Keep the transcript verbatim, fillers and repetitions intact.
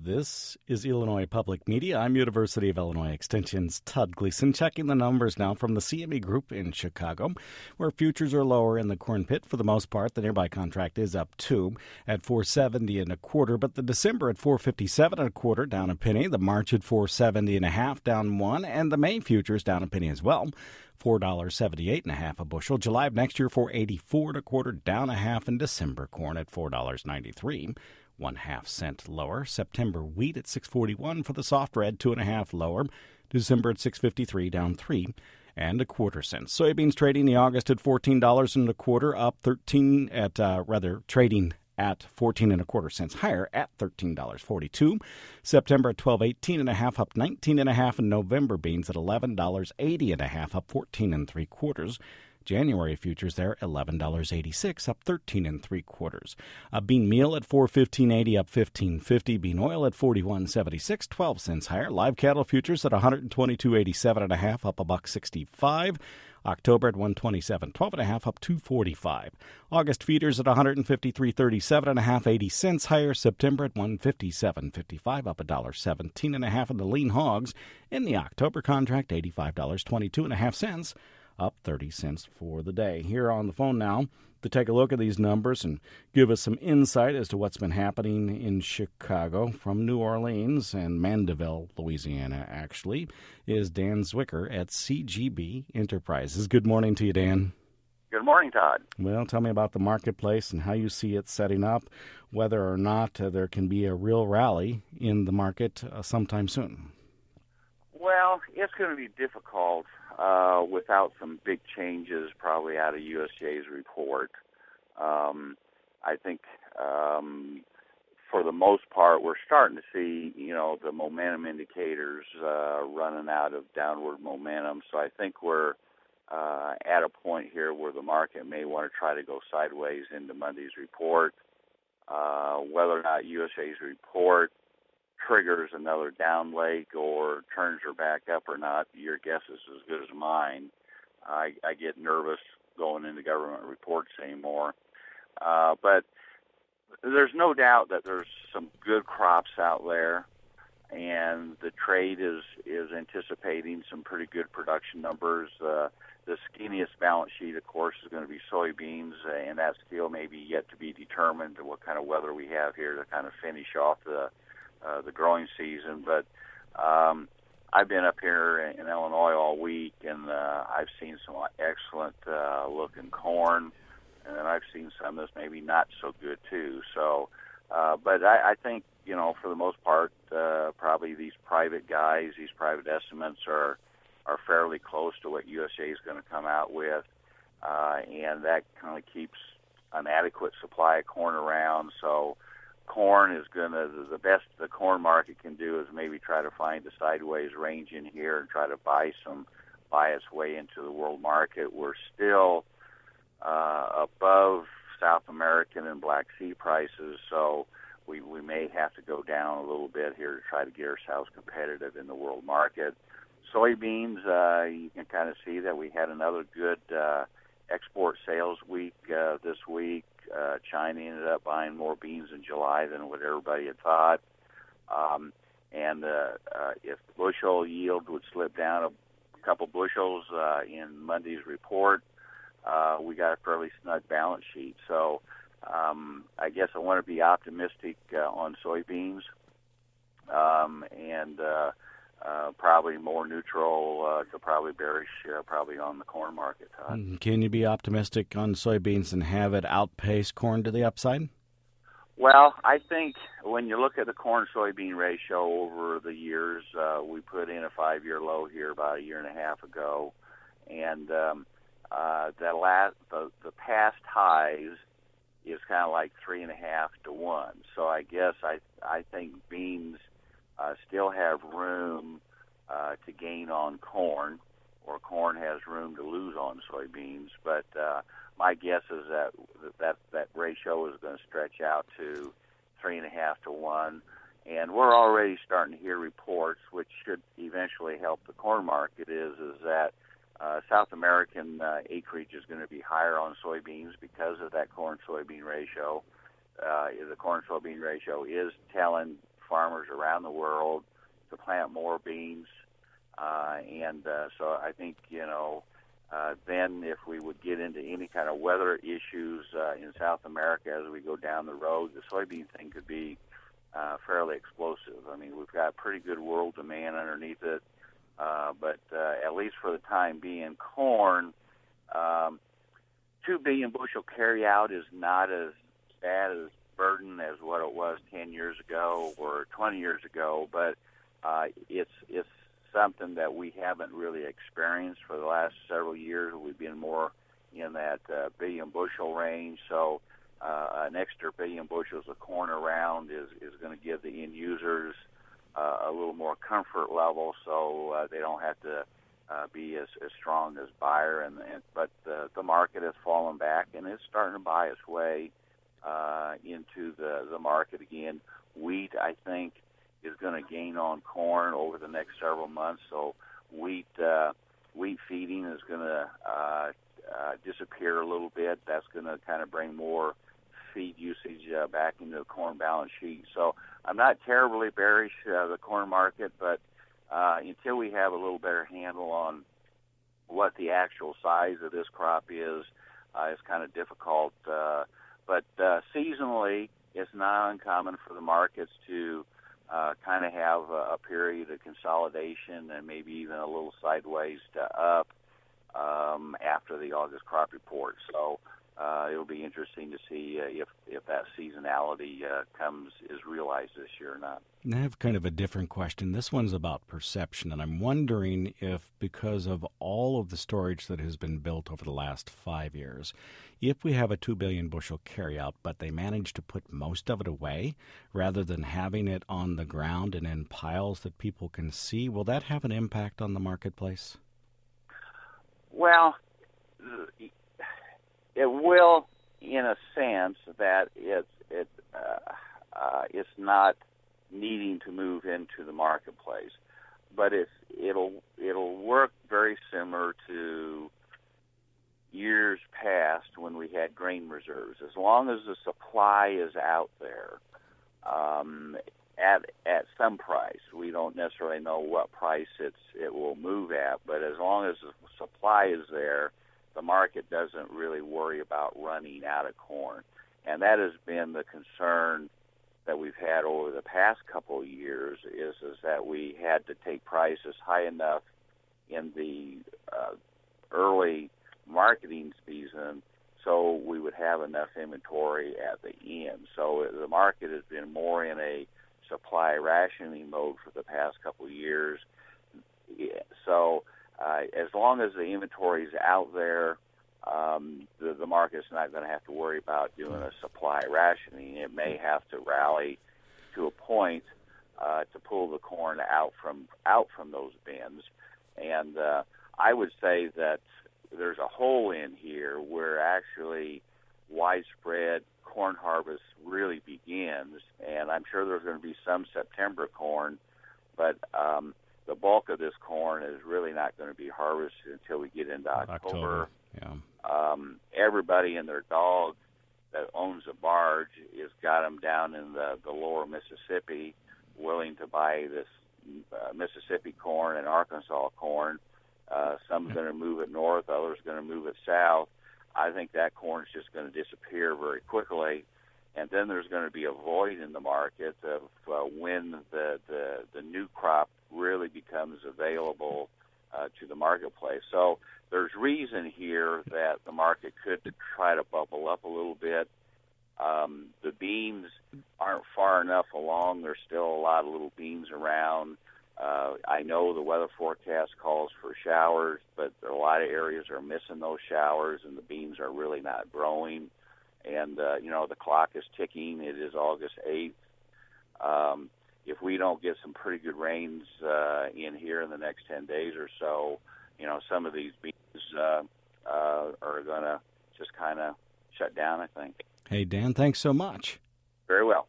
This is Illinois Public Media. I'm University of Illinois Extension's Todd Gleason, checking the numbers now from the C M E Group in Chicago, where futures are lower in the corn pit for the most part. The nearby contract is up two at four seventy and a quarter, but the December at four fifty-seven and a quarter, down a penny. The March at four seventy and a half, down one, and the May futures down a penny as well. four seventy-eight and a half a bushel. July of next year, four eighty-four and a quarter, down a half, and December corn at four ninety-three. One half cent lower. September wheat at six forty-one for the soft red, two and a half lower. December at six fifty-three, down three and a quarter cents. Soybeans trading the August at fourteen dollars and a quarter, up thirteen at uh, rather trading at fourteen and a quarter cents higher at thirteen dollars and forty-two cents. September at twelve eighteen and a half, up nineteen and a half, and November beans at eleven eighty and a half, up fourteen and three quarters. January futures there, eleven eighty-six, up thirteen and three quarters. A bean meal at four fifteen eighty, up fifteen fifty. Bean oil at forty-one seventy-six, twelve cents higher. Live cattle futures at one twenty-two eighty-seven and a half, up a buck sixty-five. October at one twenty-seven twelve and a half, up two forty-five. August feeders at one fifty-three thirty-seven and a half, eighty cents higher. September at one fifty-seven fifty-five, up one seventeen and a half. And the lean hogs in the October contract, eighty-five twenty-two and a half cents. Up thirty cents for the day. Here on the phone now to take a look at these numbers and give us some insight as to what's been happening in Chicago from New Orleans and Mandeville, Louisiana, actually, is Dan Zwicker at C G B Enterprises. Good morning to you, Dan. Good morning, Todd. Well, tell me about the marketplace and how you see it setting up, whether or not uh, there can be a real rally in the market uh, sometime soon. Well, it's going to be difficult uh, without some big changes probably out of U S D A's report. Um, I think um, for the most part, we're starting to see, you know, the momentum indicators uh, running out of downward momentum. So I think we're uh, at a point here where the market may want to try to go sideways into Monday's report. Uh, whether or not U S D A's report triggers another down leg or turns her back up or not, your guess is as good as mine. I, I get nervous going into government reports anymore. Uh, but there's no doubt that there's some good crops out there, and the trade is, is anticipating some pretty good production numbers. Uh, the skinniest balance sheet, of course, is going to be soybeans, and that's still maybe yet to be determined what kind of weather we have here to kind of finish off the Uh, the growing season. But um, I've been up here in Illinois all week, and uh, I've seen some excellent uh, looking corn, and then I've seen some that's maybe not so good too. So, uh, but I, I think, you know, for the most part, uh, probably these private guys, these private estimates are are fairly close to what U S D A is going to come out with, uh, and that kind of keeps an adequate supply of corn around. So corn is going to, the best the corn market can do is maybe try to find a sideways range in here and try to buy some, buy its way into the world market. We're still uh, above South American and Black Sea prices, so we, we may have to go down a little bit here to try to get ourselves competitive in the world market. Soybeans, uh, you can kind of see that we had another good uh, export sales week uh, this week. Uh, China ended up buying more beans in July than what everybody had thought. Um, and uh, uh, if the bushel yield would slip down a couple bushels uh, in Monday's report, uh, we got a fairly snug balance sheet. So um, I guess I want to be optimistic uh, on soybeans um, and uh, Uh, probably more neutral uh, to probably bearish, uh, probably on the corn market, Todd. Can you be optimistic on soybeans and have it outpace corn to the upside? Well, I think when you look at the corn-soybean ratio over the years, uh, we put in a five-year low here about a year and a half ago, and um, uh, the, last, the, the past highs is kind of like three and a half to one. So I guess I I think beans Uh, still have room uh, to gain on corn, or corn has room to lose on soybeans. But uh, my guess is that that, that ratio is going to stretch out to three and a half to one. And we're already starting to hear reports, which should eventually help the corn market, is, is that uh, South American uh, acreage is going to be higher on soybeans because of that corn-soybean ratio. Uh, the corn-soybean ratio is telling farmers around the world to plant more beans. Uh, and uh, so I think, you know, uh, then if we would get into any kind of weather issues uh, in South America as we go down the road, the soybean thing could be uh, fairly explosive. I mean, we've got pretty good world demand underneath it, uh, but uh, at least for the time being, corn, um, two billion bushel carryout is not as bad as burden as what it was ten years ago or twenty years ago, but uh, it's it's something that we haven't really experienced for the last several years. We've been more in that uh, billion bushel range, so uh, an extra billion bushels of corn around is, is going to give the end users uh, a little more comfort level, so uh, they don't have to uh, be as, as strong as buyer. And, and but uh, the market has fallen back, and it's starting to buy its way uh, into the, the market again. Wheat, I think, is going to gain on corn over the next several months. So wheat uh, wheat feeding is going to uh, uh, disappear a little bit. That's going to kind of bring more feed usage uh, back into the corn balance sheet. So I'm not terribly bearish uh, the corn market, but uh, until we have a little better handle on what the actual size of this crop is, uh, it's kind of difficult. Uh, but uh, seasonally, it's not uncommon for the markets to Uh, kind of have a, a period of consolidation and maybe even a little sideways to up um, after the August crop report. So uh, it'll be interesting to see uh, if if that seasonality uh, comes is realized this year or not. I have kind of a different question. This one's about perception, and I'm wondering if, because of all of the storage that has been built over the last five years, if we have a two billion bushel carryout, but they manage to put most of it away rather than having it on the ground and in piles that people can see, will that have an impact on the marketplace? Well, it will, in a sense, that it's it uh, uh, it's not needing to move into the marketplace, but it's it'll it'll work very similar to years past when we had grain reserves. As long as the supply is out there um, at at some price, we don't necessarily know what price it's it will move at, but as long as the supply is there, the market doesn't really worry about running out of corn. And that has been the concern that we've had over the past couple of years, is, is that we had to take prices high enough in the uh, early marketing season so we would have enough inventory at the end. So the market has been more in a supply rationing mode for the past couple of years. So uh, as long as the inventory is out there, um, the, the market's not going to have to worry about doing a supply rationing. It may have to rally to a point uh, to pull the corn out from out from those bins. And uh, I would say that there's a hole in here where actually widespread corn harvest really begins, and I'm sure there's going to be some September corn, but um, the bulk of this corn is really not going to be harvested until we get into October. October. Yeah. Um, everybody and their dog that owns a barge has got them down in the, the lower Mississippi, willing to buy this uh, Mississippi corn and Arkansas corn. Uh, some are going to move it north, others are going to move it south. I think that corn is just going to disappear very quickly, and then there's going to be a void in the market of uh, when the, the, the new crop really becomes available uh, to the marketplace. So there's reason here that the market could try to bubble up a little bit. Um, the beans aren't far enough along. There's still a lot of little beans around. Uh, I know the weather forecast calls for showers, but a lot of areas are missing those showers, and the beans are really not growing. And, uh, you know, the clock is ticking. It is August eighth. Um, if we don't get some pretty good rains uh, in here in the next ten days or so, you know, some of these beans uh, uh, are going to just kind of shut down, I think. Hey, Dan, thanks so much. Very well.